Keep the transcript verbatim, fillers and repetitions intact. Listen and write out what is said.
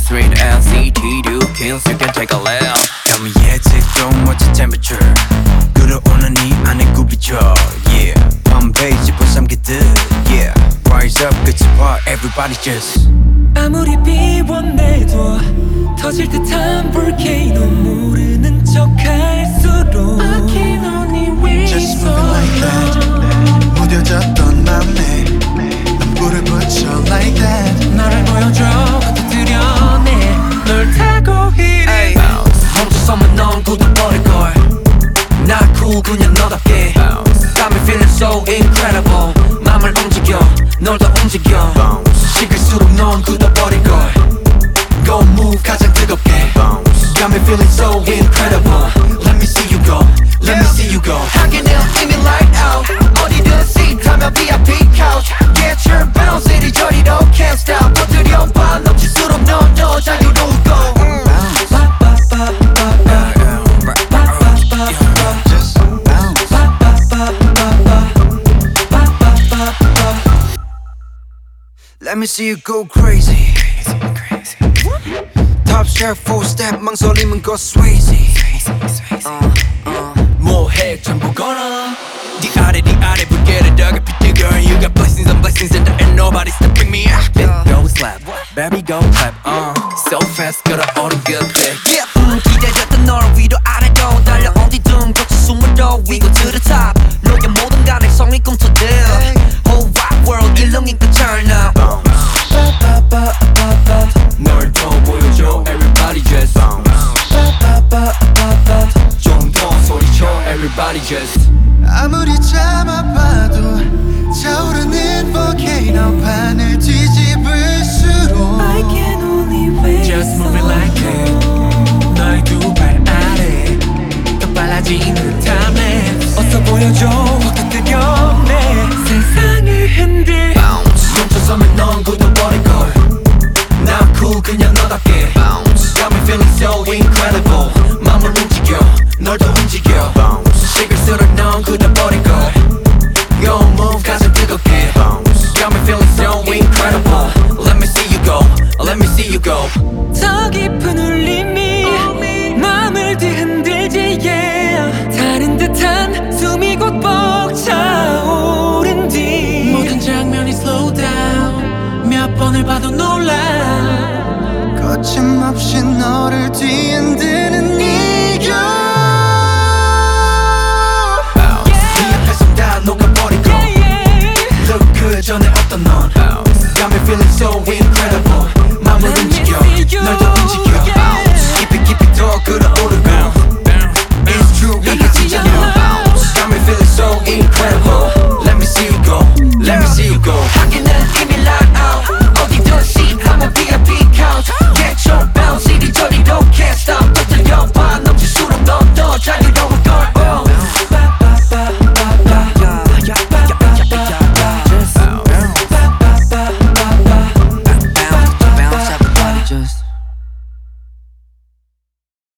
three to L C T two kills you can take a left. Tell me yeah take down what's the temperature 끌어오는 이 안에 굽이죠 yeah 밤배 집어삼키듯 yeah rise up 끝이 봐 everybody just 아무리 비워내도 터질 듯한 볼케이노 모르는 척 할수록 I can only wait Just move it like that 무뎌졌던 맘에 난 불을 붙여 like that 나를 보여줘 터뜨려내 널 타고 이리 멈춰서만 넌 굳어버릴걸 Not cool 그냥 너답게 Got me feeling so incredible 맘을 움직여 널 더 움직여 식을수록 넌 굳어버릴걸 Go move 가장 뜨겁게 Got me feeling so incredible Let me see you go Let me see you go 하게 내어 이미 light out 어디든 seat 하면 V I P couch Get your bounce 이리저리로 can't stop 터뜨려 봐 넘칠수록 넌 더 자유로우고 Let me see you go crazy Top shelf full step 망설임은 got swayzy uh, uh. 뭐해 전부 걸어 네 아래 네 아래 불길을 더 깊이 뛰어 You got blessings on blessings and there ain't nobody stopping me Big go slap, baby go clap uh. So fast 끌어오른 그때 yeah. 음, 기다렸던 널 위로 아래로 달려 어디든 거쳐 숨어도 We go to the top 너의 모든 가능성이 꿈틀들 Whole wide world 일렁이니까 turn up 널 더 보여줘 everybody just 좀 더 소리쳐 everybody just 아무리 참아봐도 차오르는 volcano 판을 뒤집을수록 I can only wait Just move it like that 너의 두 발 아래 더 빨라지는 탐에 어서 보여줘 확 터뜨려내 세상을 흔들 멈춰서면 넌 굳어버릴걸 Not cool 그냥 너답게 Got me feeling so incredible 맘을 움직여 널 더 움직여 식을수록 넌 굳어버릴걸 Go move 가슴 뜨겁게 Got me feeling so incredible Let me see you go Let me see you go 더 깊은 울림이 맘을 뒤흔들지 yeah 다른 듯한 숨이 곧 벅차오른 뒤 모든 장면이 slow down 몇 번을 봐도 놀라 거침없이 너를 뒤흔드는 이유 네 앞에선 다 녹아버리고 Look good 전에 어떤 넌 Got me feeling so incredible 맘을